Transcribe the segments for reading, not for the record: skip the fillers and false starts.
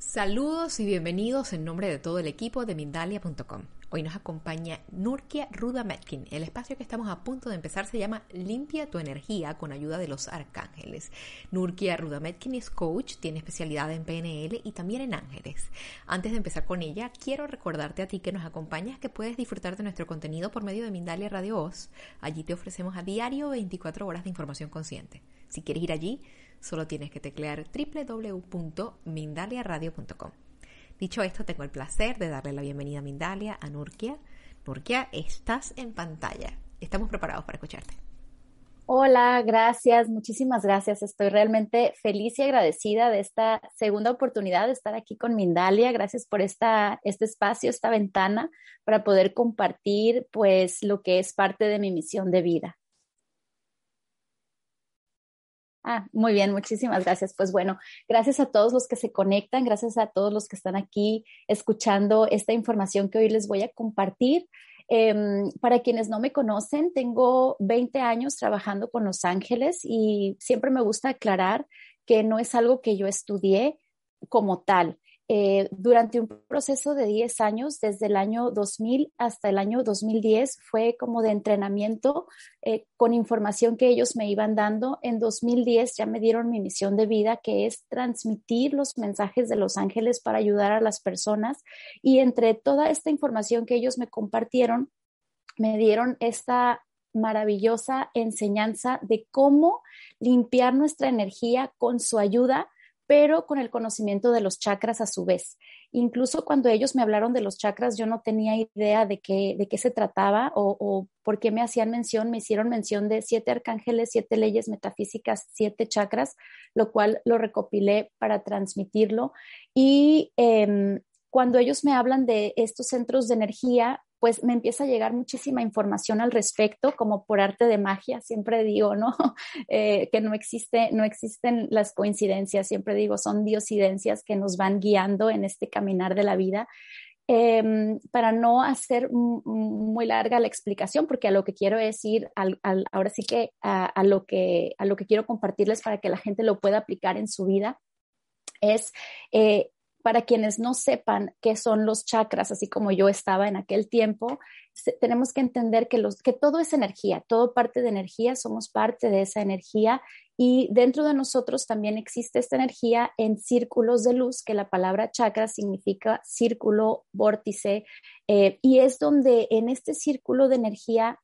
Saludos y bienvenidos en nombre de todo el equipo de Mindalia.com. Hoy nos acompaña Nurkia Rudametkin. El espacio que estamos a punto de empezar se llama Limpia tu energía con ayuda de los arcángeles. Nurkia Rudametkin es coach, tiene especialidad en PNL y también en ángeles. Antes de empezar con ella, quiero recordarte a ti que nos acompañas que puedes disfrutar de nuestro contenido por medio de Mindalia Radio Voz. Allí te ofrecemos a diario 24 horas de información consciente. Si quieres ir allí, solo tienes que teclear www.mindaliaradio.com. Dicho esto, tengo el placer de darle la bienvenida a Mindalia, a Nurkia. Nurkia, estás en pantalla. Estamos preparados para escucharte. Hola, gracias, muchísimas gracias. Estoy realmente feliz y agradecida de esta segunda oportunidad de estar aquí con Mindalia. Gracias por este espacio, esta ventana para poder compartir pues lo que es parte de mi misión de vida. Muy bien, muchísimas gracias. Pues bueno, gracias a todos los que se conectan, gracias a todos los que están aquí escuchando esta información que hoy les voy a compartir. Para quienes no me conocen, tengo 20 años trabajando con Los Ángeles y siempre me gusta aclarar que no es algo que yo estudié como tal. Durante un proceso de 10 años, desde el año 2000 hasta el año 2010, fue como de entrenamiento con información que ellos me iban dando. En 2010 ya me dieron mi misión de vida, que es transmitir los mensajes de los ángeles para ayudar a las personas. Y entre toda esta información que ellos me compartieron, me dieron esta maravillosa enseñanza de cómo limpiar nuestra energía con su ayuda, pero con el conocimiento de los chakras a su vez. Incluso cuando ellos me hablaron de los chakras, yo no tenía idea de qué se trataba o por qué me hicieron mención de 7 arcángeles, 7 leyes metafísicas, 7 chakras, lo cual lo recopilé para transmitirlo. Y cuando ellos me hablan de estos centros de energía, pues me empieza a llegar muchísima información al respecto, como por arte de magia. Siempre digo, ¿no? Que no existen las coincidencias. Siempre digo, son diosidencias que nos van guiando en este caminar de la vida. Para no hacer muy larga la explicación, porque a lo que quiero es ir ahora sí que a lo que quiero compartirles para que la gente lo pueda aplicar en su vida, es para quienes no sepan qué son los chakras, así como yo estaba en aquel tiempo, tenemos que entender que todo es energía, todo parte de energía, somos parte de esa energía y dentro de nosotros también existe esta energía en círculos de luz, que la palabra chakra significa círculo, vórtice, y es donde en este círculo de energía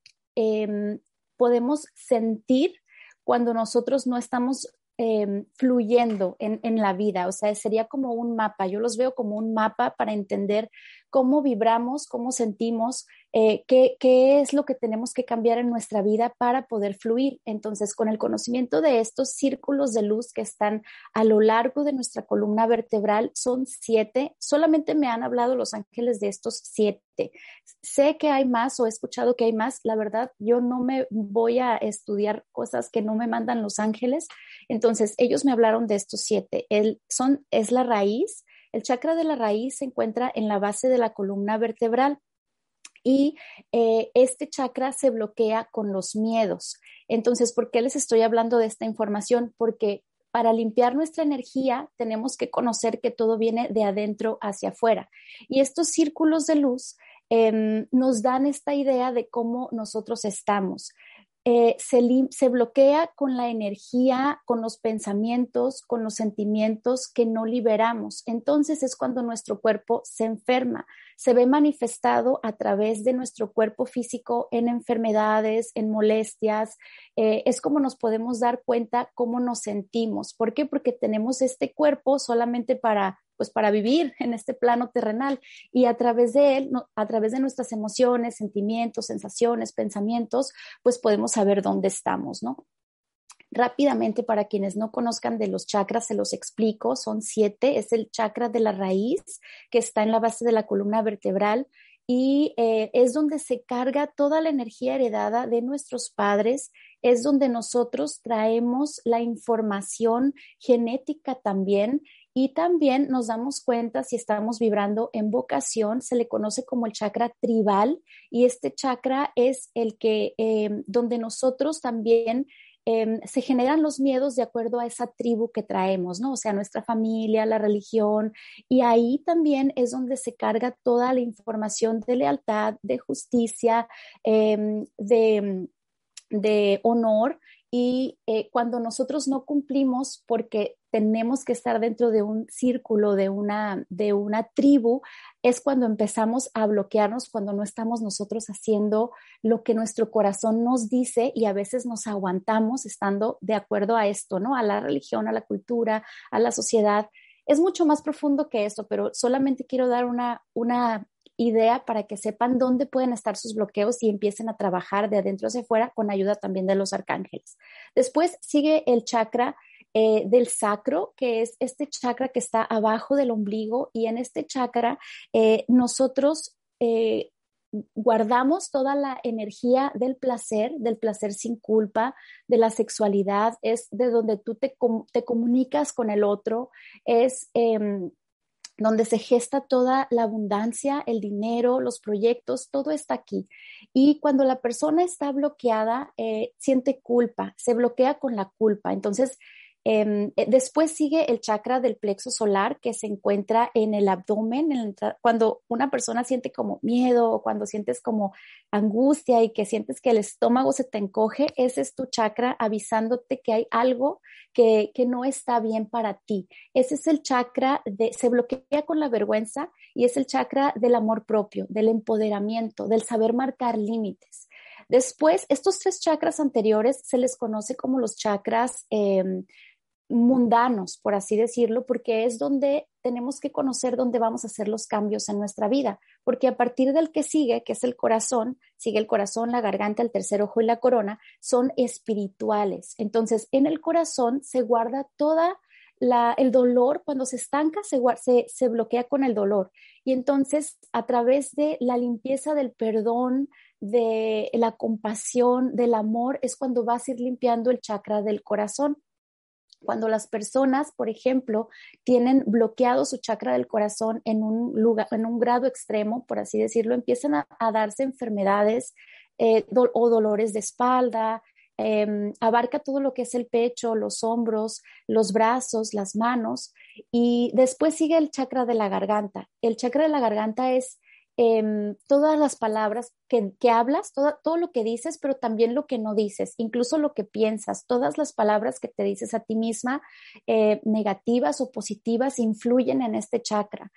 podemos sentir cuando nosotros no estamos fluyendo en la vida. O sea, sería como un mapa. Yo los veo como un mapa para entender cómo vibramos, cómo sentimos, qué es lo que tenemos que cambiar en nuestra vida para poder fluir. Entonces, con el conocimiento de estos círculos de luz que están a lo largo de nuestra columna vertebral, son 7. Solamente me han hablado los ángeles de estos 7. Sé que hay más o he escuchado que hay más. La verdad, yo no me voy a estudiar cosas que no me mandan los ángeles. Entonces, ellos me hablaron de estos 7. Es la raíz. El chakra de la raíz se encuentra en la base de la columna vertebral y este chakra se bloquea con los miedos. Entonces, ¿por qué les estoy hablando de esta información? Porque para limpiar nuestra energía tenemos que conocer que todo viene de adentro hacia afuera. Y estos círculos de luz nos dan esta idea de cómo nosotros estamos. Se bloquea con la energía, con los pensamientos, con los sentimientos que no liberamos. Entonces es cuando nuestro cuerpo se enferma, se ve manifestado a través de nuestro cuerpo físico en enfermedades, en molestias. Es como nos podemos dar cuenta cómo nos sentimos. ¿Por qué? Porque tenemos este cuerpo solamente para vivir en este plano terrenal y a través de él, a través de nuestras emociones, sentimientos, sensaciones, pensamientos, pues podemos saber dónde estamos, ¿no? Rápidamente, para quienes no conozcan de los chakras, se los explico, son 7, es el chakra de la raíz que está en la base de la columna vertebral y es donde se carga toda la energía heredada de nuestros padres, es donde nosotros traemos la información genética también. Y también nos damos cuenta si estamos vibrando en vocación, se le conoce como el chakra tribal y este chakra es el que donde nosotros también se generan los miedos de acuerdo a esa tribu que traemos, ¿no? O sea, nuestra familia, la religión, y ahí también es donde se carga toda la información de lealtad, de justicia, de honor. Y cuando nosotros no cumplimos porque tenemos que estar dentro de un círculo, de una tribu, es cuando empezamos a bloquearnos, cuando no estamos nosotros haciendo lo que nuestro corazón nos dice, y a veces nos aguantamos estando de acuerdo a esto, ¿no? A la religión, a la cultura, a la sociedad. Es mucho más profundo que esto, pero solamente quiero dar una idea para que sepan dónde pueden estar sus bloqueos y empiecen a trabajar de adentro hacia afuera con ayuda también de los arcángeles. Después sigue el chakra del sacro, que es este chakra que está abajo del ombligo, y en este chakra nosotros guardamos toda la energía del placer sin culpa, de la sexualidad, es de donde tú te comunicas con el otro, es donde se gesta toda la abundancia, el dinero, los proyectos, todo está aquí. Y cuando la persona está bloqueada, siente culpa, se bloquea con la culpa. Entonces, después sigue el chakra del plexo solar, que se encuentra en el abdomen. Cuando una persona siente como miedo, o cuando sientes como angustia y que sientes que el estómago se te encoge, ese es tu chakra avisándote que hay algo que no está bien para ti. Ese es el chakra se bloquea con la vergüenza, y es el chakra del amor propio, del empoderamiento, del saber marcar límites. Después, estos 3 chakras anteriores se les conoce como los chakras mundanos, por así decirlo, porque es donde tenemos que conocer dónde vamos a hacer los cambios en nuestra vida, porque a partir del que sigue, que es el corazón, sigue el corazón, la garganta, el tercer ojo y la corona, son espirituales. Entonces, en el corazón se guarda toda el dolor. Cuando se estanca, se bloquea con el dolor. Y entonces, a través de la limpieza del perdón, de la compasión, del amor, es cuando vas a ir limpiando el chakra del corazón. Cuando las personas, por ejemplo, tienen bloqueado su chakra del corazón en un lugar, en un grado extremo, por así decirlo, empiezan a darse enfermedades o dolores de espalda. Abarca todo lo que es el pecho, los hombros, los brazos, las manos, y después sigue el chakra de la garganta. El chakra de la garganta es todas las palabras que hablas, todo lo que dices, pero también lo que no dices, incluso lo que piensas, todas las palabras que te dices a ti misma, negativas o positivas, influyen en este chakra.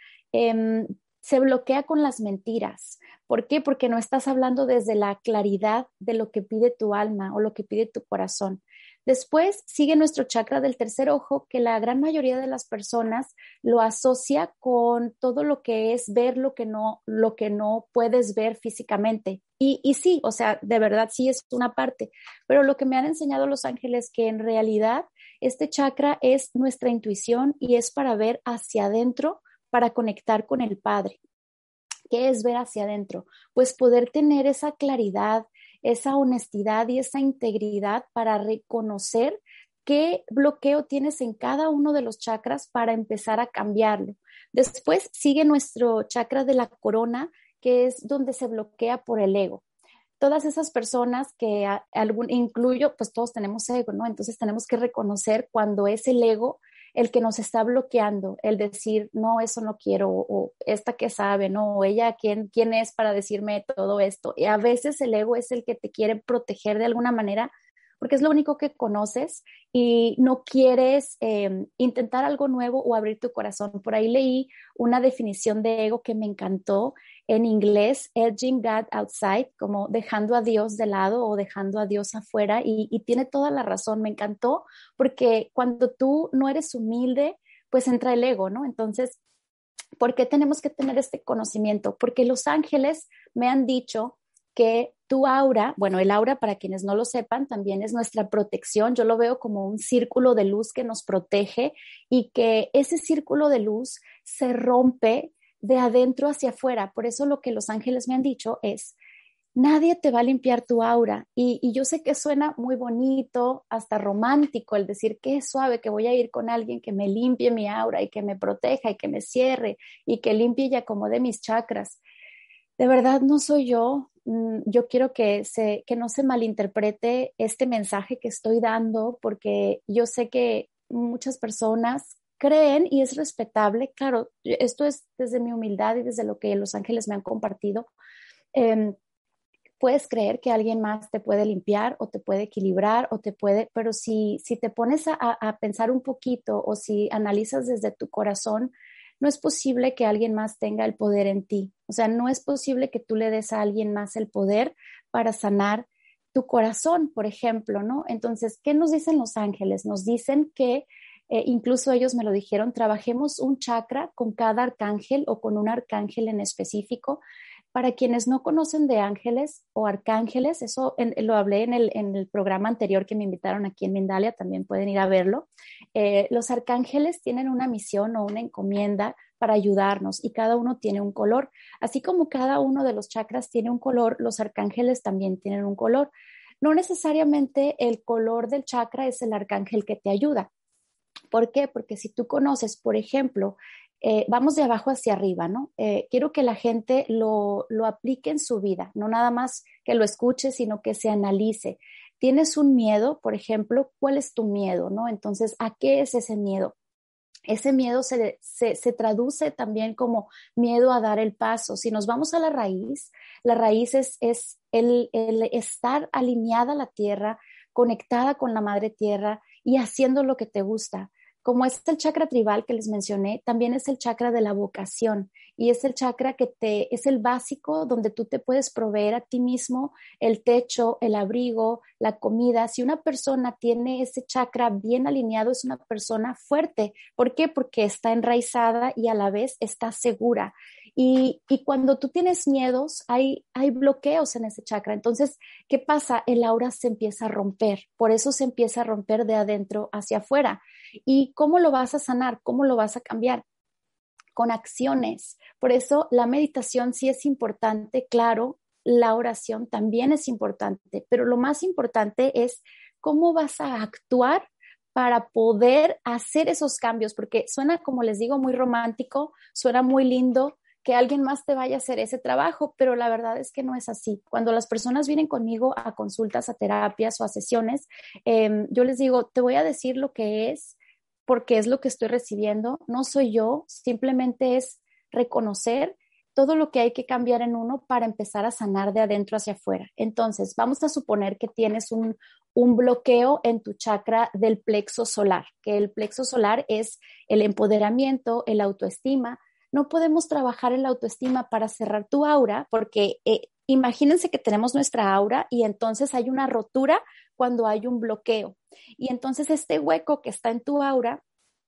Se bloquea con las mentiras. ¿Por qué? Porque no estás hablando desde la claridad de lo que pide tu alma o lo que pide tu corazón. Después sigue nuestro chakra del tercer ojo, que la gran mayoría de las personas lo asocia con todo lo que es ver lo que no puedes ver físicamente. Y sí, o sea, de verdad sí es una parte, pero lo que me han enseñado los ángeles, que en realidad este chakra es nuestra intuición y es para ver hacia adentro, para conectar con el Padre. ¿Qué es ver hacia adentro? Pues poder tener esa claridad, esa honestidad y esa integridad para reconocer qué bloqueo tienes en cada uno de los chakras para empezar a cambiarlo. Después sigue nuestro chakra de la corona, que es donde se bloquea por el ego. Todas esas personas que incluyo, pues todos tenemos ego, ¿no? Entonces tenemos que reconocer cuando es el ego el que nos está bloqueando, el decir, no, eso no quiero, o esta que sabe, no, o ella, ¿quién es para decirme todo esto? Y a veces el ego es el que te quiere proteger de alguna manera, porque es lo único que conoces y no quieres intentar algo nuevo o abrir tu corazón. Por ahí leí una definición de ego que me encantó en inglés, edging God outside, como dejando a Dios de lado o dejando a Dios afuera, y tiene toda la razón. Me encantó porque cuando tú no eres humilde, pues entra el ego, ¿no? Entonces, ¿por qué tenemos que tener este conocimiento? Porque los ángeles me han dicho que tu aura, bueno, el aura, para quienes no lo sepan, también es nuestra protección. Yo lo veo como un círculo de luz que nos protege, y que ese círculo de luz se rompe de adentro hacia afuera. Por eso lo que los ángeles me han dicho es, nadie te va a limpiar tu aura. Y yo sé que suena muy bonito, hasta romántico, el decir que es suave, que voy a ir con alguien que me limpie mi aura y que me proteja y que me cierre y que limpie y acomode mis chakras. De verdad no soy yo, yo quiero que no se malinterprete este mensaje que estoy dando, porque yo sé que muchas personas creen y es respetable. Claro, esto es desde mi humildad y desde lo que los ángeles me han compartido. Eh, Puedes creer que alguien más te puede limpiar o te puede equilibrar o te puede, pero si te pones a pensar un poquito o si analizas desde tu corazón, no es posible que alguien más tenga el poder en ti. O sea, no es posible que tú le des a alguien más el poder para sanar tu corazón, por ejemplo, ¿no? Entonces, ¿qué nos dicen los ángeles? Nos dicen que, incluso ellos me lo dijeron, trabajemos un chakra con cada arcángel o con un arcángel en específico. Para quienes no conocen de ángeles o arcángeles, eso lo hablé en el programa anterior que me invitaron aquí en Mindalia, también pueden ir a verlo. Los arcángeles tienen una misión o una encomienda para ayudarnos y cada uno tiene un color. Así como cada uno de los chakras tiene un color, los arcángeles también tienen un color. No necesariamente el color del chakra es el arcángel que te ayuda. ¿Por qué? Porque si tú conoces, por ejemplo, vamos de abajo hacia arriba, ¿no? Quiero que la gente lo aplique en su vida, no nada más que lo escuche, sino que se analice. ¿Tienes un miedo, por ejemplo? ¿Cuál es tu miedo, no? Entonces, ¿a qué es ese miedo? Ese miedo se traduce también como miedo a dar el paso. Si nos vamos a la raíz es el estar alineada a la tierra, conectada con la madre tierra y haciendo lo que te gusta. Como es el chakra tribal que les mencioné, también es el chakra de la vocación y es el chakra es el básico donde tú te puedes proveer a ti mismo el techo, el abrigo, la comida. Si una persona tiene ese chakra bien alineado, es una persona fuerte. ¿Por qué? Porque está enraizada y a la vez está segura. Y cuando tú tienes miedos, hay bloqueos en ese chakra. Entonces, ¿qué pasa? El aura se empieza a romper. Por eso se empieza a romper de adentro hacia afuera. ¿Y cómo lo vas a sanar? ¿Cómo lo vas a cambiar? Con acciones. Por eso la meditación sí es importante, claro, la oración también es importante, pero lo más importante es cómo vas a actuar para poder hacer esos cambios, porque suena, como les digo, muy romántico, suena muy lindo que alguien más te vaya a hacer ese trabajo, pero la verdad es que no es así. Cuando las personas vienen conmigo a consultas, a terapias o a sesiones, yo les digo, te voy a decir lo que es, porque es lo que estoy recibiendo, no soy yo, simplemente es reconocer todo lo que hay que cambiar en uno para empezar a sanar de adentro hacia afuera. Entonces, vamos a suponer que tienes un bloqueo en tu chakra del plexo solar, que el plexo solar es el empoderamiento, el autoestima. No podemos trabajar en la autoestima para cerrar tu aura, porque imagínense que tenemos nuestra aura y entonces hay una rotura cuando hay un bloqueo. Y entonces este hueco que está en tu aura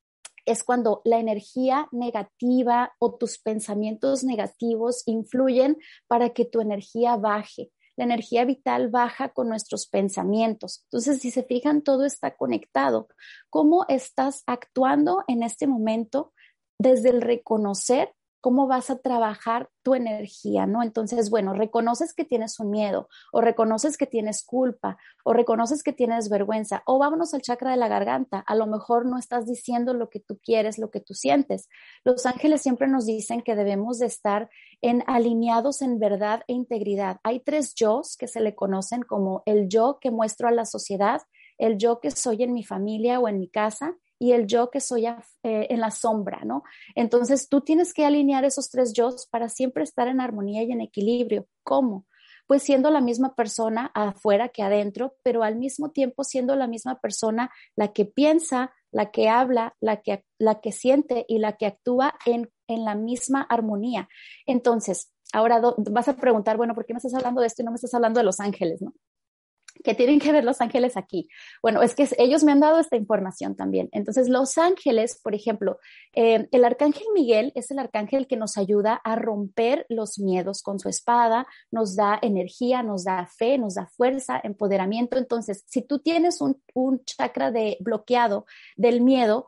es cuando la energía negativa o tus pensamientos negativos influyen para que tu energía baje. La energía vital baja con nuestros pensamientos. Entonces, si se fijan, todo está conectado. ¿Cómo estás actuando en este momento desde el reconocer cómo vas a trabajar tu energía, ¿no? Entonces, bueno, reconoces que tienes un miedo, o reconoces que tienes culpa, o reconoces que tienes vergüenza, o vámonos al chakra de la garganta, a lo mejor no estás diciendo lo que tú quieres, lo que tú sientes. Los ángeles siempre nos dicen que debemos de estar alineados en verdad e integridad. Hay 3 yos que se le conocen como el yo que muestro a la sociedad, el yo que soy en mi familia o en mi casa, y el yo que soy en la sombra, ¿no? Entonces tú tienes que alinear esos 3 yos para siempre estar en armonía y en equilibrio. ¿Cómo? Pues siendo la misma persona afuera que adentro, pero al mismo tiempo siendo la misma persona la que piensa, la que habla, la que siente y la que actúa en la misma armonía. Entonces, ahora vas a preguntar, bueno, ¿por qué me estás hablando de esto y no me estás hablando de los ángeles, no? ¿Qué tienen que ver los ángeles aquí? Bueno, es que ellos me han dado esta información también. Entonces, los ángeles, por ejemplo, el arcángel Miguel es el arcángel que nos ayuda a romper los miedos con su espada, nos da energía, nos da fe, nos da fuerza, empoderamiento. Entonces, si tú tienes un chakra bloqueado del miedo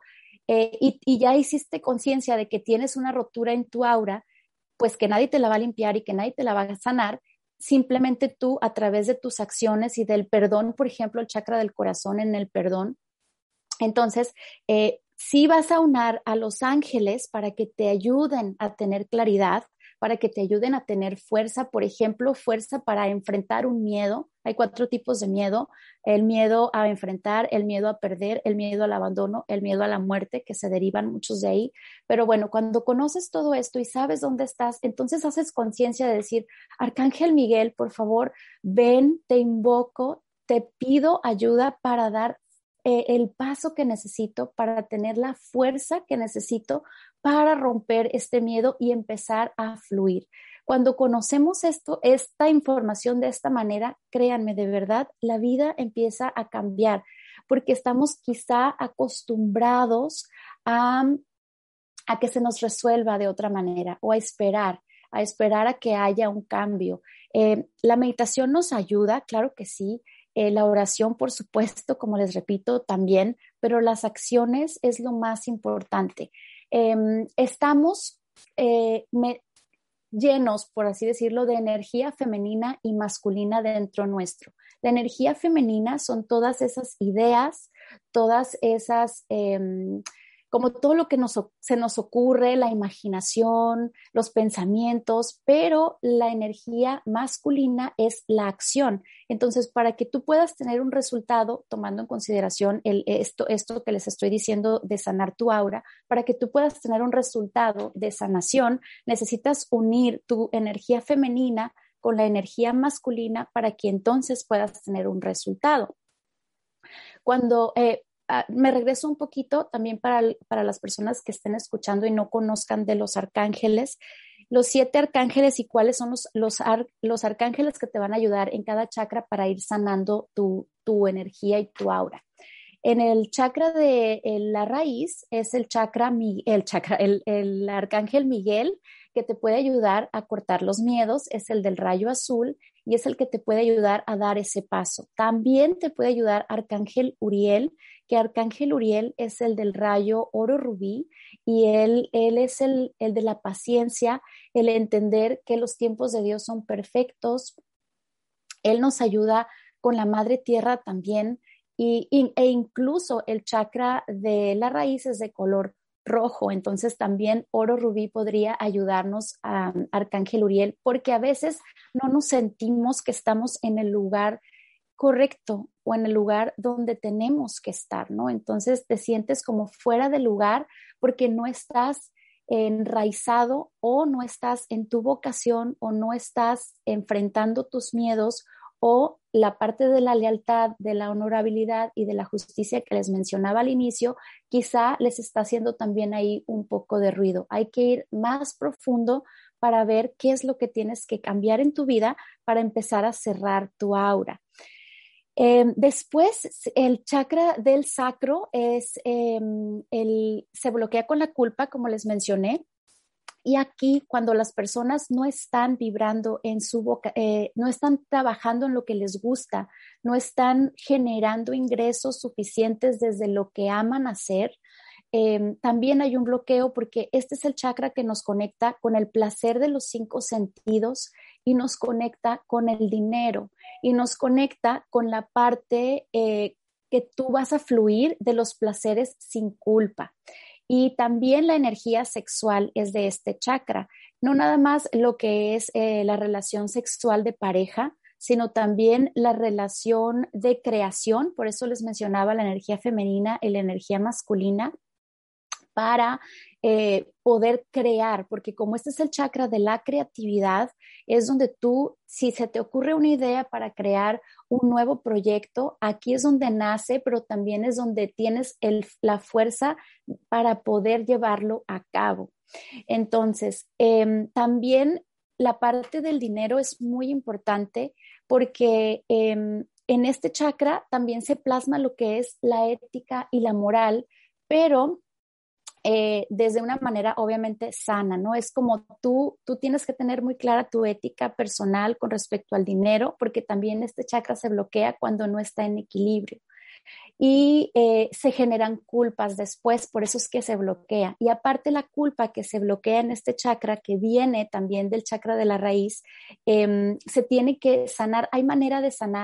y ya hiciste conciencia de que tienes una rotura en tu aura, pues que nadie te la va a limpiar y que nadie te la va a sanar, simplemente tú a través de tus acciones y del perdón, por ejemplo, el chakra del corazón en el perdón. Entonces, sí vas a unar a los ángeles para que te ayuden a tener claridad, para que te ayuden a tener fuerza, por ejemplo, fuerza para enfrentar un miedo. Hay 4 tipos de miedo: el miedo a enfrentar, el miedo a perder, el miedo al abandono, el miedo a la muerte, que se derivan muchos de ahí. Pero bueno, cuando conoces todo esto y sabes dónde estás, entonces haces conciencia de decir: Arcángel Miguel, por favor, ven, te invoco, te pido ayuda para dar el paso que necesito, para tener la fuerza que necesito para romper este miedo y empezar a fluir. Cuando conocemos esta información de esta manera, créanme, de verdad, la vida empieza a cambiar, porque estamos quizá acostumbrados a que se nos resuelva de otra manera, o a esperar a que haya un cambio. La meditación nos ayuda, claro que sí. La oración, por supuesto, como les repito, también, pero las acciones es lo más importante. Estamos llenos, por así decirlo, de energía femenina y masculina dentro nuestro. La energía femenina son todas esas ideas, todas esas, como todo lo que se nos ocurre, la imaginación, los pensamientos, pero la energía masculina es la acción. Entonces, para que tú puedas tener un resultado, tomando en consideración esto que les estoy diciendo de sanar tu aura, para que tú puedas tener un resultado de sanación, necesitas unir tu energía femenina con la energía masculina para que entonces puedas tener un resultado. Cuando me regreso un poquito también para las personas que estén escuchando y no conozcan de los arcángeles, los 7 arcángeles y cuáles son los arcángeles que te van a ayudar en cada chakra para ir sanando tu energía y tu aura. En el chakra de la raíz es el arcángel Miguel, que te puede ayudar a cortar los miedos, es el del rayo azul y es el que te puede ayudar a dar ese paso. También te puede ayudar Arcángel Uriel, que Arcángel Uriel es el del rayo oro rubí y él es el de la paciencia, el entender que los tiempos de Dios son perfectos. Él nos ayuda con la madre tierra también e incluso el chakra de la raíz es de color rojo, entonces también oro rubí podría ayudarnos a Arcángel Uriel, porque a veces no nos sentimos que estamos en el lugar correcto o en el lugar donde tenemos que estar, ¿no? Entonces te sientes como fuera de lugar porque no estás enraizado o no estás en tu vocación o no estás enfrentando tus miedos o la parte de la lealtad, de la honorabilidad y de la justicia que les mencionaba al inicio, quizá les está haciendo también ahí un poco de ruido. Hay que ir más profundo para ver qué es lo que tienes que cambiar en tu vida para empezar a cerrar tu aura. Después, el chakra del sacro se bloquea con la culpa, como les mencioné. Y aquí, cuando las personas no están vibrando en no están trabajando en lo que les gusta, no están generando ingresos suficientes desde lo que aman hacer, también hay un bloqueo porque este es el chakra que nos conecta con el placer de los 5 sentidos y nos conecta con el dinero y nos conecta con la parte que tú vas a fluir de los placeres sin culpa. Y también la energía sexual es de este chakra, no nada más lo que es la relación sexual de pareja, sino también la relación de creación. Por eso les mencionaba la energía femenina y la energía masculina para poder crear, porque como este es el chakra de la creatividad, es donde tú, si se te ocurre una idea para crear un nuevo proyecto, aquí es donde nace, pero también es donde tienes la fuerza para poder llevarlo a cabo. Entonces, también la parte del dinero es muy importante porque en este chakra también se plasma lo que es la ética y la moral, pero desde una manera obviamente sana, ¿no? Es como tú tienes que tener muy clara tu ética personal con respecto al dinero, porque también este chakra se bloquea cuando no está en equilibrio. Y se generan culpas después, por eso es que se bloquea. Y aparte la culpa que se bloquea en este chakra, que viene también del chakra de la raíz, se tiene que sanar. Hay manera de sanar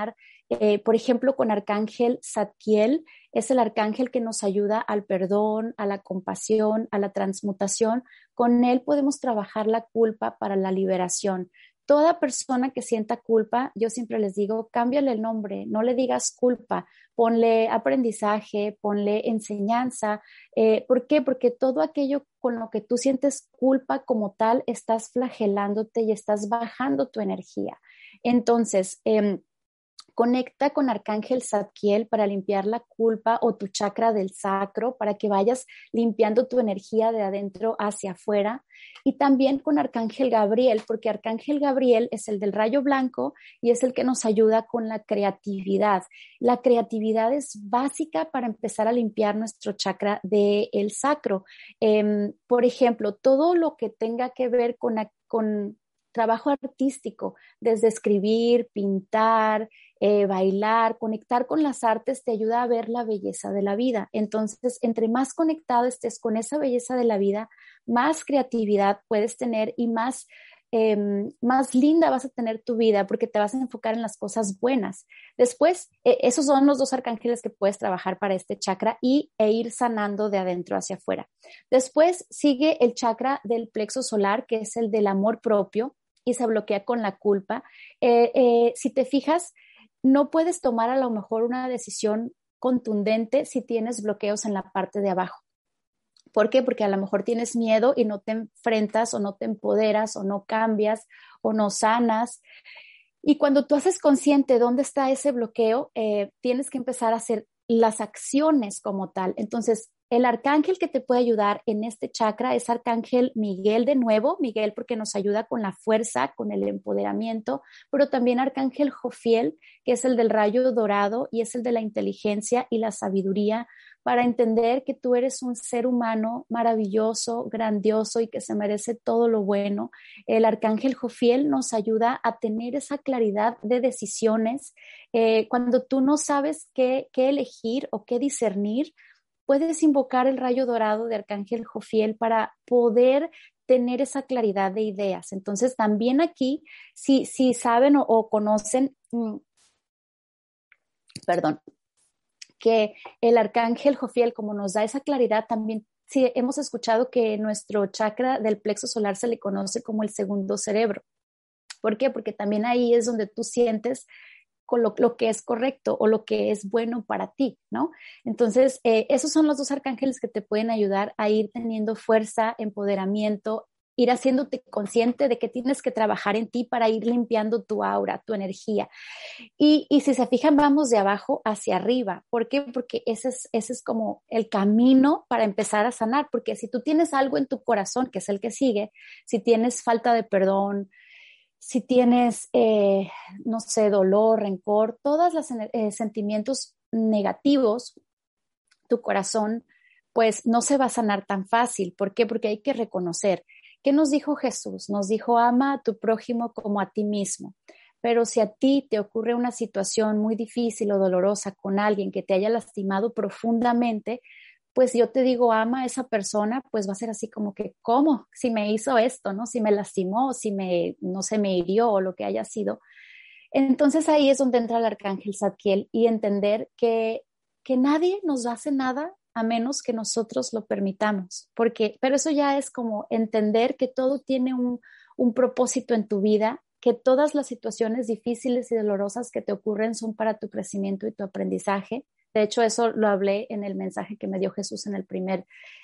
Por ejemplo, con Arcángel Zadkiel, es el arcángel que nos ayuda al perdón, a la compasión, a la transmutación. Con él podemos trabajar la culpa para la liberación. Toda persona que sienta culpa, yo siempre les digo, cámbiale el nombre, no le digas culpa, ponle aprendizaje, ponle enseñanza. ¿Por qué? Porque todo aquello con lo que tú sientes culpa como tal, estás flagelándote y estás bajando tu energía. Entonces, conecta con Arcángel Zadkiel para limpiar la culpa o tu chakra del sacro, para que vayas limpiando tu energía de adentro hacia afuera. Y también con Arcángel Gabriel, porque Arcángel Gabriel es el del rayo blanco y es el que nos ayuda con la creatividad. La creatividad es básica para empezar a limpiar nuestro chakra del sacro. Por ejemplo, todo lo que tenga que ver con trabajo artístico, desde escribir, pintar, bailar, conectar con las artes te ayuda a ver la belleza de la vida. Entonces, entre más conectado estés con esa belleza de la vida, más creatividad puedes tener y más linda vas a tener tu vida porque te vas a enfocar en las cosas buenas. Después, esos son los dos arcángeles que puedes trabajar para este chakra e ir sanando de adentro hacia afuera. Después sigue el chakra del plexo solar, que es el del amor propio y se bloquea con la culpa. Si te fijas, no puedes tomar a lo mejor una decisión contundente si tienes bloqueos en la parte de abajo. ¿Por qué? Porque a lo mejor tienes miedo y no te enfrentas o no te empoderas o no cambias o no sanas. Y cuando tú haces consciente dónde está ese bloqueo, tienes que empezar a hacer las acciones como tal. Entonces, el arcángel que te puede ayudar en este chakra es Arcángel Miguel de nuevo, Miguel porque nos ayuda con la fuerza, con el empoderamiento, pero también Arcángel Jofiel, que es el del rayo dorado y es el de la inteligencia y la sabiduría, para entender que tú eres un ser humano maravilloso, grandioso y que se merece todo lo bueno. El arcángel Jofiel nos ayuda a tener esa claridad de decisiones. Cuando tú no sabes qué elegir o qué discernir, puedes invocar el rayo dorado de arcángel Jofiel para poder tener esa claridad de ideas. Entonces, también aquí, si saben o conocen, perdón, que el arcángel Jofiel, como nos da esa claridad, también sí, hemos escuchado que nuestro chakra del plexo solar se le conoce como el segundo cerebro. ¿Por qué? Porque también ahí es donde tú sientes con lo que es correcto o lo que es bueno para ti, ¿no? Entonces, esos son los dos arcángeles que te pueden ayudar a ir teniendo fuerza, empoderamiento, ir haciéndote consciente de que tienes que trabajar en ti para ir limpiando tu aura, tu energía. Y si se fijan, vamos de abajo hacia arriba. ¿Por qué? Porque ese es como el camino para empezar a sanar. Porque si tú tienes algo en tu corazón, que es el que sigue, si tienes falta de perdón, si tienes, no sé, dolor, rencor, todos los sentimientos negativos, tu corazón, pues no se va a sanar tan fácil. ¿Por qué? Porque hay que reconocer. ¿Qué nos dijo Jesús? Nos dijo, ama a tu prójimo como a ti mismo. Pero si a ti te ocurre una situación muy difícil o dolorosa con alguien que te haya lastimado profundamente, pues yo te digo, ama a esa persona, pues va a ser así como que, ¿cómo? Si me hizo esto, ¿no? Si me lastimó, si no se me hirió o lo que haya sido. Entonces ahí es donde entra el arcángel Zadkiel y entender que nadie nos hace nada a menos que nosotros lo permitamos. Pero eso ya es como entender que todo tiene un propósito en tu vida, que todas las situaciones difíciles y dolorosas que te ocurren son para tu crecimiento y tu aprendizaje. De hecho, eso lo hablé en el mensaje que me dio Jesús en el primer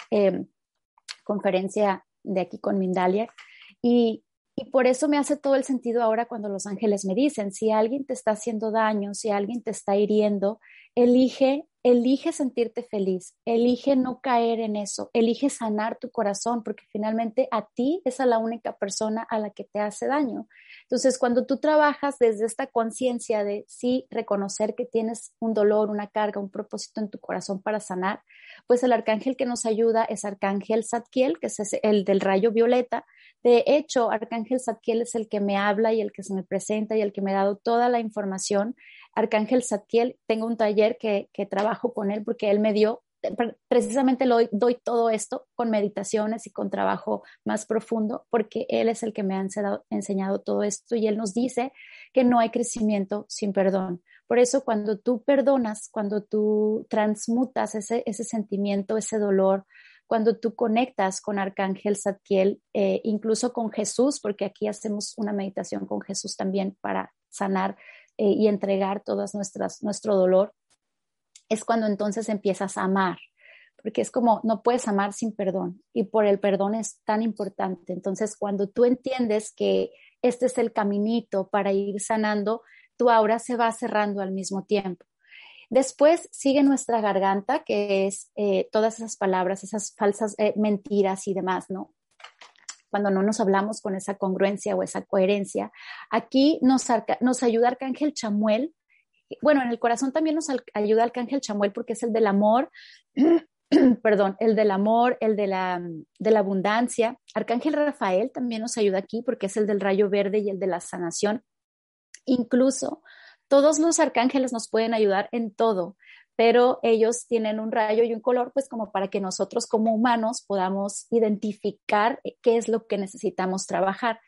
conferencia de aquí con Mindalia. Y por eso me hace todo el sentido ahora cuando los ángeles me dicen, si alguien te está haciendo daño, si alguien te está hiriendo, elige sentirte feliz, elige no caer en eso, elige sanar tu corazón, porque finalmente a ti es a la única persona a la que te hace daño. Entonces, cuando tú trabajas desde esta conciencia de sí reconocer que tienes un dolor, una carga, un propósito en tu corazón para sanar, pues el arcángel que nos ayuda es Arcángel Zadkiel, que es el del rayo violeta. De hecho, Arcángel Zadkiel es el que me habla y el que se me presenta y el que me ha dado toda la información. Arcángel Zadkiel, tengo un taller que trabajo con él porque él me dio, precisamente doy todo esto con meditaciones y con trabajo más profundo, porque él es el que me ha enseñado todo esto y él nos dice que no hay crecimiento sin perdón. Por eso cuando tú perdonas, cuando tú transmutas ese sentimiento, ese dolor, cuando tú conectas con Arcángel Zadkiel, incluso con Jesús, porque aquí hacemos una meditación con Jesús también para sanar y entregar nuestro dolor, es cuando entonces empiezas a amar, porque es como no puedes amar sin perdón y por el perdón es tan importante. Entonces, cuando tú entiendes que este es el caminito para ir sanando, tu aura se va cerrando al mismo tiempo. Después sigue nuestra garganta, que es todas esas palabras, esas falsas mentiras y demás, ¿no? Cuando no nos hablamos con esa congruencia o esa coherencia. Aquí nos ayuda Arcángel Chamuel. Bueno, en el corazón también nos ayuda Arcángel Chamuel porque es el del amor, perdón, el del amor, el de la abundancia. Arcángel Rafael también nos ayuda aquí porque es el del rayo verde y el de la sanación. Incluso todos los arcángeles nos pueden ayudar en todo, pero ellos tienen un rayo y un color, pues como para que nosotros como humanos podamos identificar qué es lo que necesitamos trabajar.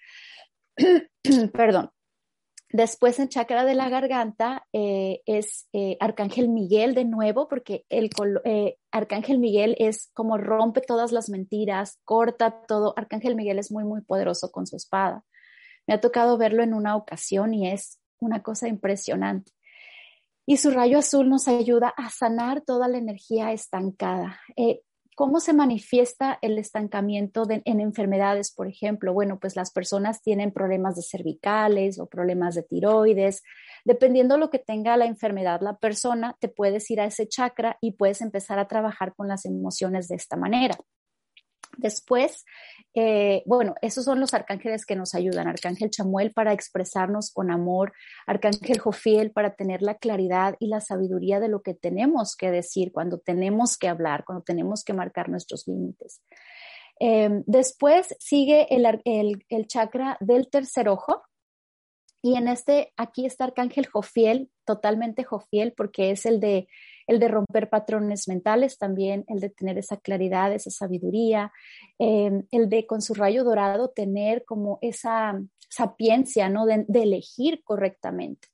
Perdón. Después en chakra de la garganta es Arcángel Miguel de nuevo, porque Arcángel Miguel es como rompe todas las mentiras, corta todo. Arcángel Miguel es muy, muy poderoso con su espada. Me ha tocado verlo en una ocasión y es una cosa impresionante. Y su rayo azul nos ayuda a sanar toda la energía estancada. ¿Cómo se manifiesta el estancamiento en enfermedades, por ejemplo? Bueno, pues las personas tienen problemas de cervicales o problemas de tiroides. Dependiendo de lo que tenga la enfermedad la persona, te puedes ir a ese chakra y puedes empezar a trabajar con las emociones de esta manera. Después, bueno, esos son los arcángeles que nos ayudan. Arcángel Chamuel para expresarnos con amor, Arcángel Jofiel para tener la claridad y la sabiduría de lo que tenemos que decir cuando tenemos que hablar, cuando tenemos que marcar nuestros límites. Después sigue el chakra del tercer ojo. Y aquí está Arcángel Jofiel, totalmente Jofiel, porque es el de romper patrones mentales, también el de tener esa claridad, esa sabiduría, el de con su rayo dorado tener como esa sapiencia, ¿no? de elegir correctamente.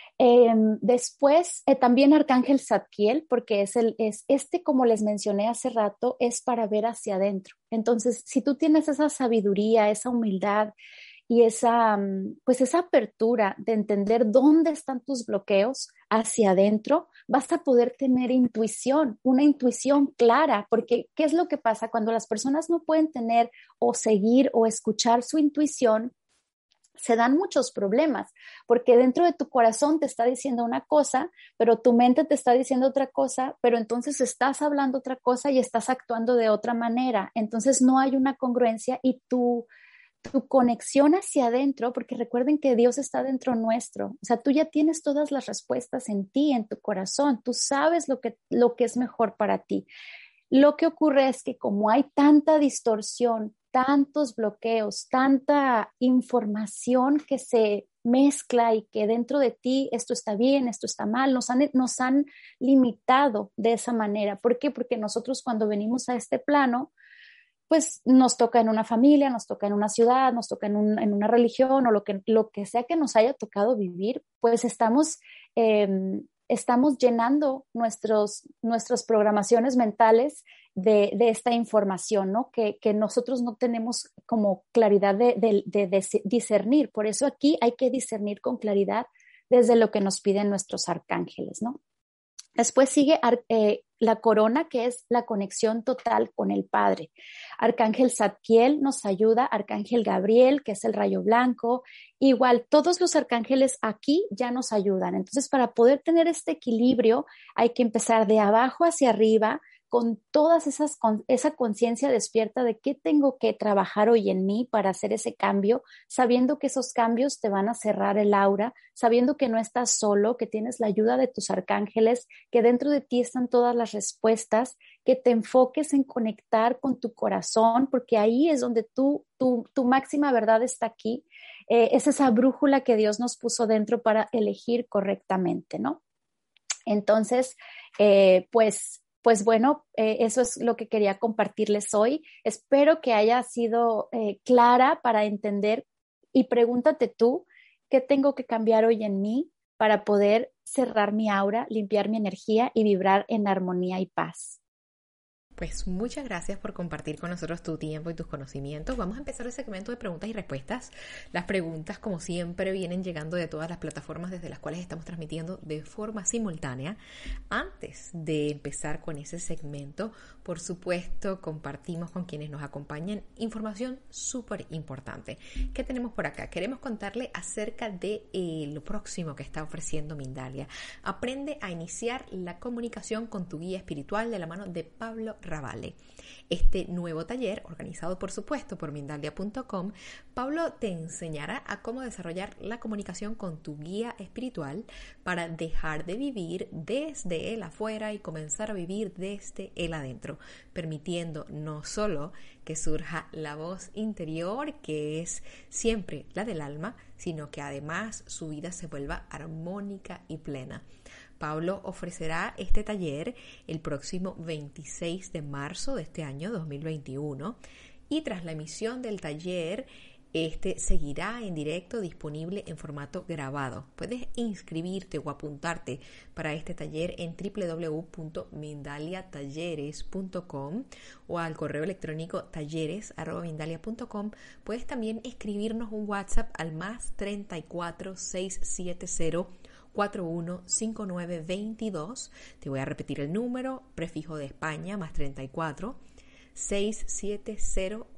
Después, también Arcángel Zadkiel, porque es como les mencioné hace rato, es para ver hacia adentro. Entonces, si tú tienes esa sabiduría, esa humildad, y pues esa apertura de entender dónde están tus bloqueos hacia adentro, vas a poder tener intuición, una intuición clara, porque ¿qué es lo que pasa cuando las personas no pueden tener o seguir o escuchar su intuición? Se dan muchos problemas, porque dentro de tu corazón te está diciendo una cosa, pero tu mente te está diciendo otra cosa, pero entonces estás hablando otra cosa y estás actuando de otra manera. Entonces no hay una congruencia y tu conexión hacia adentro, porque recuerden que Dios está dentro nuestro, o sea, tú ya tienes todas las respuestas en ti, en tu corazón, tú sabes lo que es mejor para ti. Lo que ocurre es que como hay tanta distorsión, tantos bloqueos, tanta información que se mezcla y que dentro de ti esto está bien, esto está mal, nos han limitado de esa manera. ¿Por qué? Porque nosotros cuando venimos a este plano, pues nos toca en una familia, nos toca en una ciudad, nos toca en una religión o lo que sea que nos haya tocado vivir, pues estamos llenando nuestras programaciones mentales de esta información, ¿no? Que nosotros no tenemos como claridad de discernir. Por eso aquí hay que discernir con claridad desde lo que nos piden nuestros arcángeles, ¿no? Después sigue la corona, que es la conexión total con el Padre. Arcángel Zadkiel nos ayuda, Arcángel Gabriel, que es el rayo blanco. Igual, todos los arcángeles aquí ya nos ayudan. Entonces, para poder tener este equilibrio, hay que empezar de abajo hacia arriba, con esa conciencia despierta de qué tengo que trabajar hoy en mí para hacer ese cambio, sabiendo que esos cambios te van a cerrar el aura, sabiendo que no estás solo, que tienes la ayuda de tus arcángeles, que dentro de ti están todas las respuestas, que te enfoques en conectar con tu corazón, porque ahí es donde tu máxima verdad está aquí. Es esa brújula que Dios nos puso dentro para elegir correctamente, ¿no? Entonces, pues bueno, eso es lo que quería compartirles hoy. Espero que haya sido clara para entender y pregúntate tú, ¿qué tengo que cambiar hoy en mí para poder cerrar mi aura, limpiar mi energía y vibrar en armonía y paz. Pues muchas gracias por compartir con nosotros tu tiempo y tus conocimientos. Vamos a empezar el segmento de preguntas y respuestas. Las preguntas, como siempre, vienen llegando de todas las plataformas desde las cuales estamos transmitiendo de forma simultánea. Antes de empezar con ese segmento, por supuesto, compartimos con quienes nos acompañan información súper importante. ¿Qué tenemos por acá? Queremos contarle acerca de lo próximo que está ofreciendo Mindalia. Aprende a iniciar la comunicación con tu guía espiritual de la mano de Pablo Ravale. Este nuevo taller, organizado por supuesto por Mindalia.com, Pablo te enseñará a cómo desarrollar la comunicación con tu guía espiritual para dejar de vivir desde él afuera y comenzar a vivir desde él adentro, permitiendo no solo que surja la voz interior, que es siempre la del alma, sino que además su vida se vuelva armónica y plena. Pablo ofrecerá este taller el próximo 26 de marzo de este año 2021 y tras la emisión del taller, este seguirá en directo disponible en formato grabado. Puedes inscribirte o apuntarte para este taller en www.mindaliatalleres.com o al correo electrónico talleres@mindalia.com. Puedes también escribirnos un WhatsApp al más 34 670 415922. Te voy a repetir el número, prefijo de España, más 34 670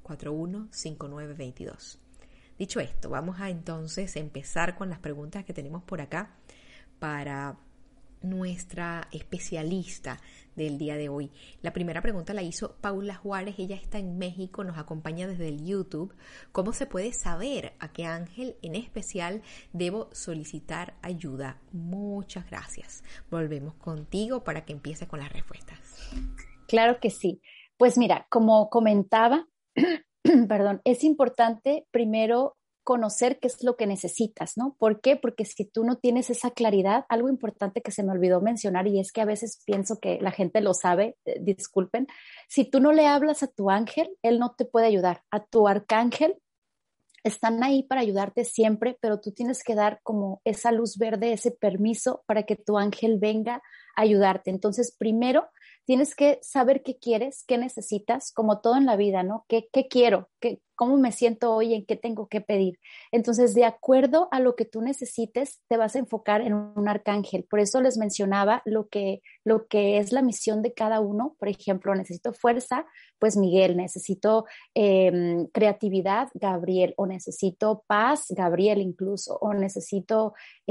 415922. Dicho esto, vamos a entonces empezar con las preguntas que tenemos por acá para nuestra especialista del día de hoy. La primera pregunta la hizo Paula Juárez, ella está en México, nos acompaña desde el YouTube. ¿Cómo se puede saber a qué ángel en especial debo solicitar ayuda? Muchas gracias. Volvemos contigo para que empieces con las respuestas. Claro que sí. Pues mira, como comentaba, perdón, es importante primero conocer qué es lo que necesitas, ¿no? ¿Por qué? Porque si tú no tienes esa claridad, algo importante que se me olvidó mencionar y es que a veces pienso que la gente lo sabe, disculpen, si tú no le hablas a tu ángel, él no te puede ayudar. A tu arcángel están ahí para ayudarte siempre, pero tú tienes que dar como esa luz verde, ese permiso para que tu ángel venga a ayudarte. Entonces, primero tienes que saber qué quieres, qué necesitas, como todo en la vida, ¿no? ¿Qué quiero? ¿Cómo me siento hoy? ¿En qué tengo que pedir? Entonces, de acuerdo a lo que tú necesites, te vas a enfocar en un arcángel. Por eso les mencionaba lo que es la misión de cada uno. Por ejemplo, necesito fuerza, pues Miguel, necesito creatividad, Gabriel, o necesito paz, Gabriel incluso, o necesito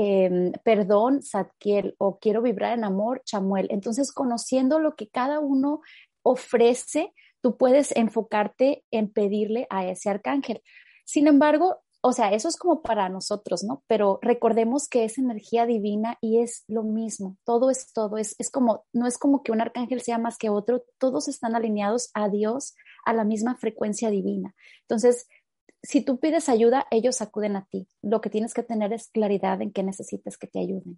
perdón, Zadkiel, o quiero vibrar en amor, Chamuel. Entonces, conociendo lo que cada uno ofrece, tú puedes enfocarte en pedirle a ese arcángel. Sin embargo, o sea, eso es como para nosotros, ¿no? Pero recordemos que es energía divina y es lo mismo. Todo, es como, no es como que un arcángel sea más que otro, todos están alineados a Dios, a la misma frecuencia divina. Entonces, si tú pides ayuda, ellos acuden a ti. Lo que tienes que tener es claridad en qué necesitas que te ayuden.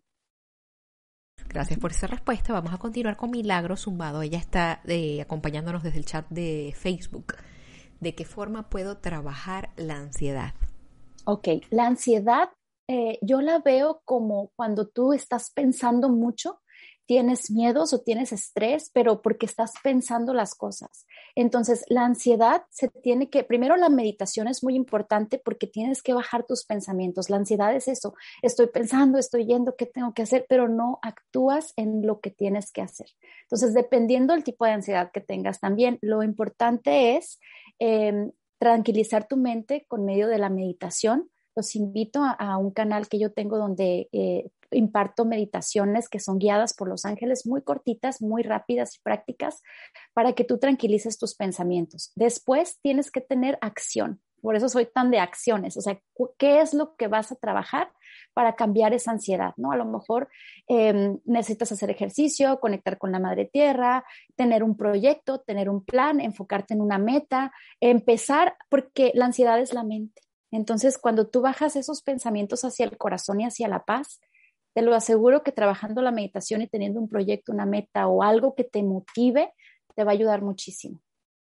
Gracias por esa respuesta. Vamos a continuar con Milagro Zumbado. Ella está acompañándonos desde el chat de Facebook. ¿De qué forma puedo trabajar la ansiedad? Ok, la ansiedad yo la veo como cuando tú estás pensando mucho, tienes miedos o tienes estrés, pero porque estás pensando las cosas. Entonces, la ansiedad primero la meditación es muy importante porque tienes que bajar tus pensamientos. La ansiedad es eso, estoy pensando, estoy yendo, ¿qué tengo que hacer? Pero no actúas en lo que tienes que hacer. Entonces, dependiendo del tipo de ansiedad que tengas también, lo importante es tranquilizar tu mente con medio de la meditación. Los invito a un canal que yo tengo donde imparto meditaciones que son guiadas por los ángeles, muy cortitas, muy rápidas y prácticas, para que tú tranquilices tus pensamientos. Después tienes que tener acción. Por eso soy tan de acciones. O sea, ¿qué es lo que vas a trabajar para cambiar esa ansiedad? ¿No? A lo mejor necesitas hacer ejercicio, conectar con la madre tierra, tener un proyecto, tener un plan, enfocarte en una meta, empezar, porque la ansiedad es la mente. Entonces, cuando tú bajas esos pensamientos hacia el corazón y hacia la paz, te lo aseguro que trabajando la meditación y teniendo un proyecto, una meta o algo que te motive, te va a ayudar muchísimo.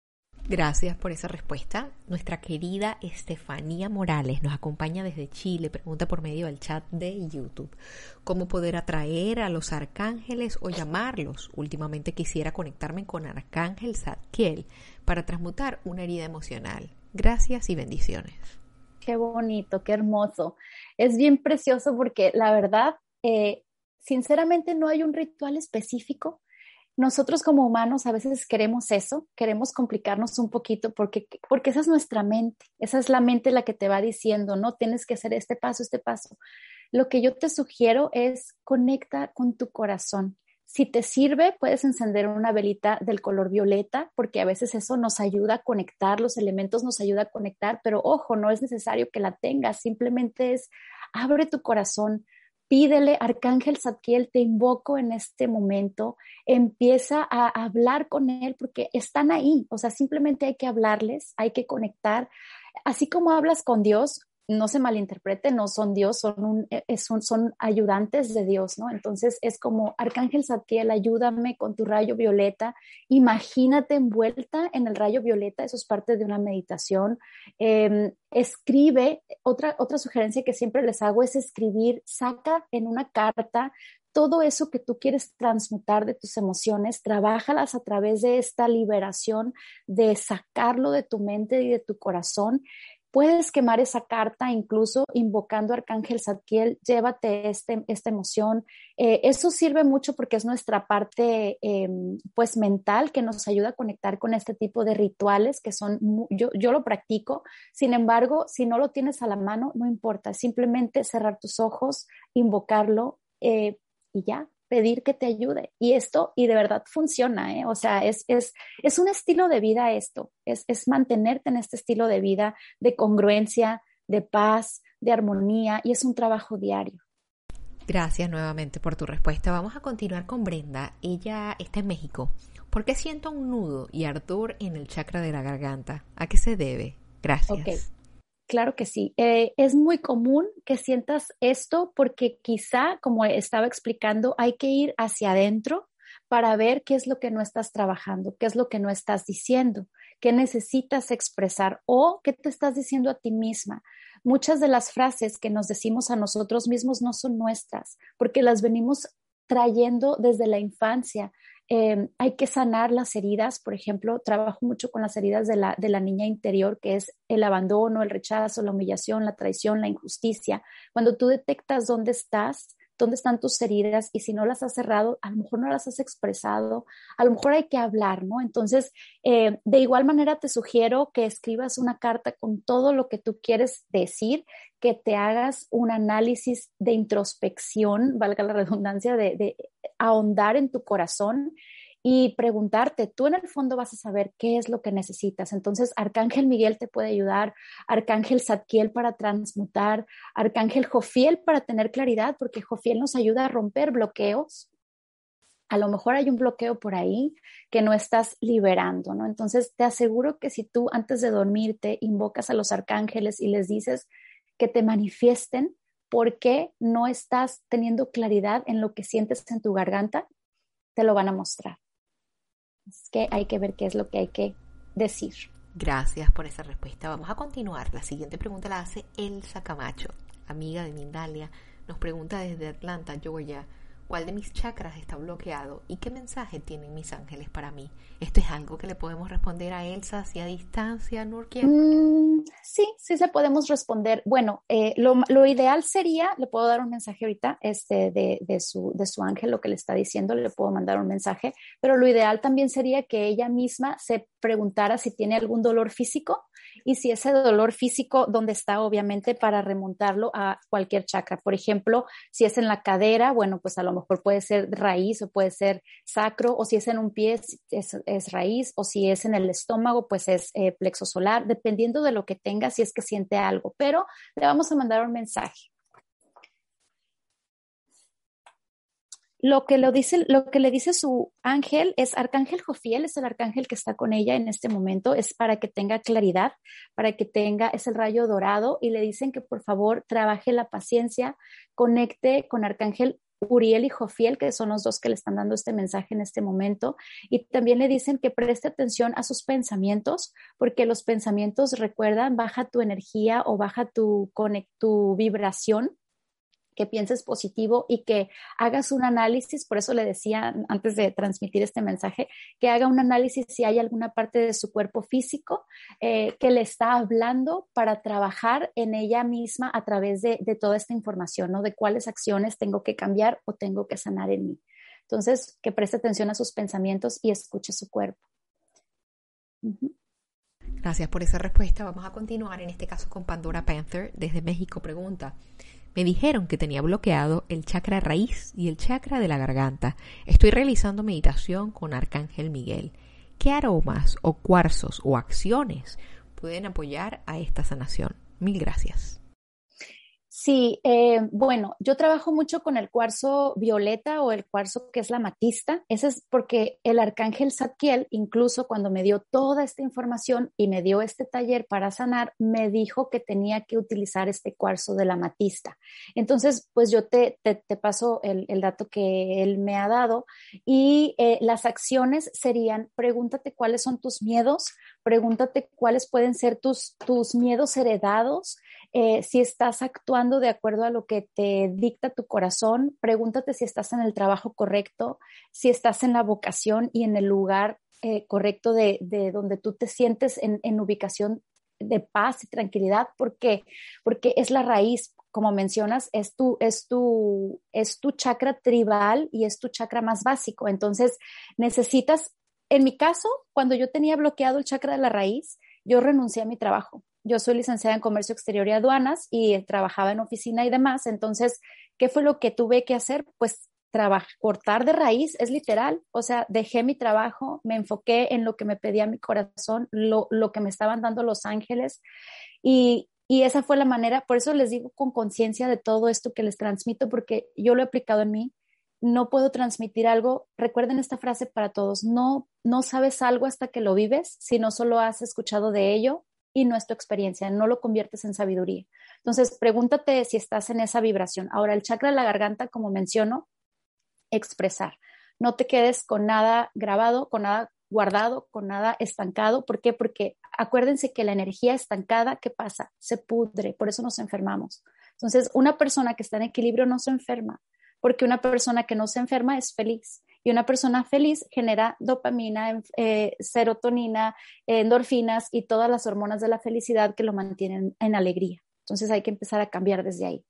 Gracias por esa respuesta. Nuestra querida Estefanía Morales nos acompaña desde Chile. Pregunta por medio del chat de YouTube: ¿cómo poder atraer a los arcángeles o llamarlos? Últimamente quisiera conectarme con Arcángel Zadkiel para transmutar una herida emocional. Gracias y bendiciones. Qué bonito, qué hermoso. Es bien precioso porque la verdad, sinceramente no hay un ritual específico. Nosotros como humanos a veces queremos eso, queremos complicarnos un poquito porque esa es nuestra mente, esa es la mente la que te va diciendo, no, tienes que hacer este paso, este paso. Lo que yo te sugiero es conecta con tu corazón. Si te sirve, puedes encender una velita del color violeta, porque a veces eso nos ayuda a conectar, los elementos nos ayuda a conectar, pero ojo, no es necesario que la tengas, simplemente es abre tu corazón. Pídele, Arcángel Zadkiel, te invoco en este momento, empieza a hablar con él porque están ahí, o sea, simplemente hay que hablarles, hay que conectar. Así como hablas con Dios, no se malinterprete, no son Dios, son ayudantes de Dios, ¿no? Entonces es como, Arcángel Zadkiel, ayúdame con tu rayo violeta, imagínate envuelta en el rayo violeta, eso es parte de una meditación. Escribe, otra sugerencia que siempre les hago es escribir, saca en una carta todo eso que tú quieres transmutar de tus emociones, trabájalas a través de esta liberación, de sacarlo de tu mente y de tu corazón. Puedes quemar esa carta incluso invocando a Arcángel Zadkiel, llévate esta emoción. Eso sirve mucho porque es nuestra parte pues mental que nos ayuda a conectar con este tipo de rituales que son, yo lo practico. Sin embargo, si no lo tienes a la mano, no importa, simplemente cerrar tus ojos, invocarlo y ya, pedir que te ayude. Y de verdad funciona, ¿eh? O sea, es un estilo de vida esto, es mantenerte en este estilo de vida de congruencia, de paz, de armonía, y es un trabajo diario. Gracias nuevamente por tu respuesta. Vamos a continuar con Brenda. Ella está en México. ¿Por qué siento un nudo y ardor en el chakra de la garganta? ¿A qué se debe? Gracias. Ok, claro que sí. Es muy común que sientas esto porque quizá, como estaba explicando, hay que ir hacia adentro para ver qué es lo que no estás trabajando, qué es lo que no estás diciendo, qué necesitas expresar o qué te estás diciendo a ti misma. Muchas de las frases que nos decimos a nosotros mismos no son nuestras porque las venimos trayendo desde la infancia. Hay que sanar las heridas, por ejemplo, trabajo mucho con las heridas de la niña interior, que es el abandono, el rechazo, la humillación, la traición, la injusticia. Cuando tú detectas dónde estás, dónde están tus heridas y si no las has cerrado, a lo mejor no las has expresado, a lo mejor hay que hablar, ¿no? Entonces, de igual manera te sugiero que escribas una carta con todo lo que tú quieres decir, que te hagas un análisis de introspección, valga la redundancia, de ahondar en tu corazón y preguntarte, tú en el fondo vas a saber qué es lo que necesitas. Entonces, Arcángel Miguel te puede ayudar, Arcángel Zadkiel para transmutar, Arcángel Jofiel para tener claridad, porque Jofiel nos ayuda a romper bloqueos. A lo mejor hay un bloqueo por ahí que no estás liberando, ¿no? Entonces, te aseguro que si tú antes de dormirte invocas a los arcángeles y les dices que te manifiesten por qué no estás teniendo claridad en lo que sientes en tu garganta, te lo van a mostrar. Es que hay que ver qué es lo que hay que decir. Gracias por esa respuesta. Vamos a continuar. La siguiente pregunta la hace Elsa Camacho, amiga de Mindalia. Nos pregunta desde Atlanta, Georgia: ¿cuál de mis chakras está bloqueado y qué mensaje tienen mis ángeles para mí? ¿Esto es algo que le podemos responder a Elsa hacia distancia, Nurkia? Sí se podemos responder. Bueno, lo ideal sería, le puedo dar un mensaje ahorita de su ángel, lo que le está diciendo, le puedo mandar un mensaje, pero lo ideal también sería que ella misma se preguntara si tiene algún dolor físico y si ese dolor físico, ¿dónde está? Obviamente para remontarlo a cualquier chakra. Por ejemplo, si es en la cadera, bueno, pues a lo mejor puede ser raíz o puede ser sacro, o si es en un pie es raíz, o si es en el estómago, pues es plexo solar, dependiendo de lo que tenga, si es que siente algo, pero le vamos a mandar un mensaje. Lo que le dice su ángel es Arcángel Jofiel, es el arcángel que está con ella en este momento, es para que tenga claridad, es el rayo dorado y le dicen que por favor trabaje la paciencia, conecte con Arcángel Uriel y Jofiel, que son los dos que le están dando este mensaje en este momento, y también le dicen que preste atención a sus pensamientos, porque los pensamientos, recuerdan, baja tu energía o baja tu vibración, que pienses positivo y que hagas un análisis. Por eso le decía antes de transmitir este mensaje, que haga un análisis si hay alguna parte de su cuerpo físico que le está hablando, para trabajar en ella misma a través de toda esta información, ¿no? De cuáles acciones tengo que cambiar o tengo que sanar en mí. Entonces, que preste atención a sus pensamientos y escuche su cuerpo. Uh-huh. Gracias por esa respuesta. Vamos a continuar, en este caso con Pandora Panther desde México. Pregunta: me dijeron que tenía bloqueado el chakra raíz y el chakra de la garganta. Estoy realizando meditación con Arcángel Miguel. ¿Qué aromas o cuarzos o acciones pueden apoyar a esta sanación? Mil gracias. Sí, bueno, yo trabajo mucho con el cuarzo violeta o el cuarzo que es la amatista. Ese es porque el arcángel Zadkiel, incluso cuando me dio toda esta información y me dio este taller para sanar, me dijo que tenía que utilizar este cuarzo de la amatista. Entonces, pues yo te paso el dato que él me ha dado, y las acciones serían: pregúntate cuáles son tus miedos, pregúntate cuáles pueden ser tus miedos heredados. Si estás actuando de acuerdo a lo que te dicta tu corazón, pregúntate si estás en el trabajo correcto, si estás en la vocación y en el lugar correcto de donde tú te sientes en ubicación de paz y tranquilidad, porque es la raíz, como mencionas, es tu chakra tribal y es tu chakra más básico. Entonces necesitas, en mi caso, cuando yo tenía bloqueado el chakra de la raíz, yo renuncié a mi trabajo. Yo soy licenciada en Comercio Exterior y Aduanas y trabajaba en oficina y demás. Entonces, ¿qué fue lo que tuve que hacer? Pues cortar de raíz, es literal. O sea, dejé mi trabajo, me enfoqué en lo que me pedía mi corazón, lo que me estaban dando los ángeles. Y esa fue la manera. Por eso les digo con conciencia de todo esto que les transmito, porque yo lo he aplicado en mí. No puedo transmitir algo. Recuerden esta frase para todos: no sabes algo hasta que lo vives, sino solo has escuchado de ello y no es tu experiencia, no lo conviertes en sabiduría. Entonces, pregúntate si estás en esa vibración. Ahora, el chakra de la garganta, como menciono, expresar. No te quedes con nada grabado, con nada guardado, con nada estancado. ¿Por qué? Porque acuérdense que la energía estancada, ¿qué pasa? Se pudre, por eso nos enfermamos. Entonces, una persona que está en equilibrio no se enferma, porque una persona que no se enferma es feliz. Y una persona feliz genera dopamina, serotonina, endorfinas y todas las hormonas de la felicidad que lo mantienen en alegría. Entonces hay que empezar a cambiar desde ahí.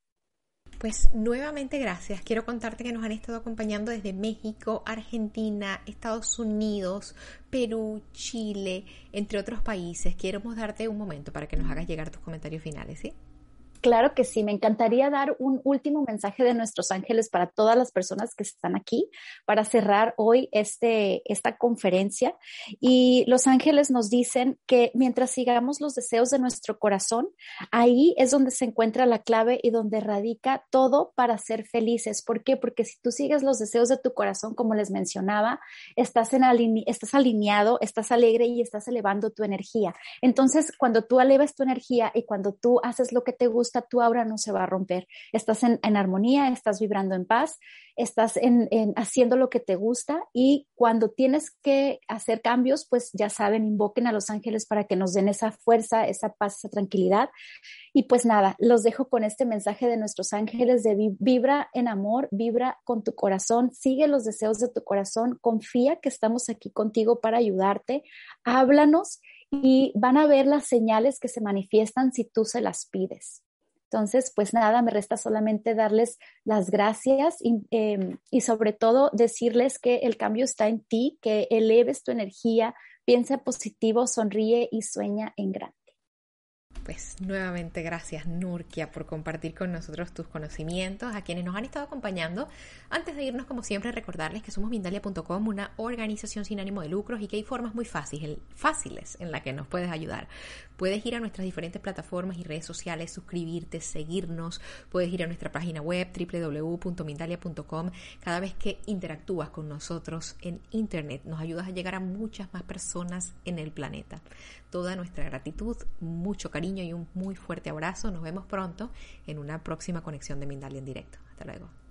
Pues nuevamente gracias. Quiero contarte que nos han estado acompañando desde México, Argentina, Estados Unidos, Perú, Chile, entre otros países. Queremos darte un momento para que nos hagas llegar tus comentarios finales, ¿sí? Claro que sí, me encantaría dar un último mensaje de nuestros ángeles para todas las personas que están aquí, para cerrar hoy esta conferencia. Y los ángeles nos dicen que mientras sigamos los deseos de nuestro corazón, ahí es donde se encuentra la clave y donde radica todo para ser felices. ¿Por qué? Porque si tú sigues los deseos de tu corazón, como les mencionaba, estás alineado, estás alegre y estás elevando tu energía. Entonces, cuando tú elevas tu energía y cuando tú haces lo que te gusta, tu aura no se va a romper. Estás en armonía, estás vibrando en paz, estás haciendo lo que te gusta, y cuando tienes que hacer cambios, pues ya saben, invoquen a los ángeles para que nos den esa fuerza, esa paz, esa tranquilidad. Y pues nada, los dejo con este mensaje de nuestros ángeles de vibra en amor, vibra con tu corazón, sigue los deseos de tu corazón, confía que estamos aquí contigo para ayudarte, háblanos y van a ver las señales que se manifiestan si tú se las pides. Entonces, pues nada, me resta solamente darles las gracias y sobre todo decirles que el cambio está en ti, que eleves tu energía, piensa positivo, sonríe y sueña en grande. Pues nuevamente gracias, Nurkia, por compartir con nosotros tus conocimientos, a quienes nos han estado acompañando. Antes de irnos, como siempre, recordarles que somos Mindalia.com, una organización sin ánimo de lucros, y que hay formas muy fáciles en las que nos puedes ayudar. Puedes ir a nuestras diferentes plataformas y redes sociales, suscribirte, seguirnos. Puedes ir a nuestra página web www.mindalia.com. Cada vez que interactúas con nosotros en internet, nos ayudas a llegar a muchas más personas en el planeta. Toda nuestra gratitud, mucho cariño y un muy fuerte abrazo. Nos vemos pronto en una próxima conexión de Mindalia en directo. Hasta luego.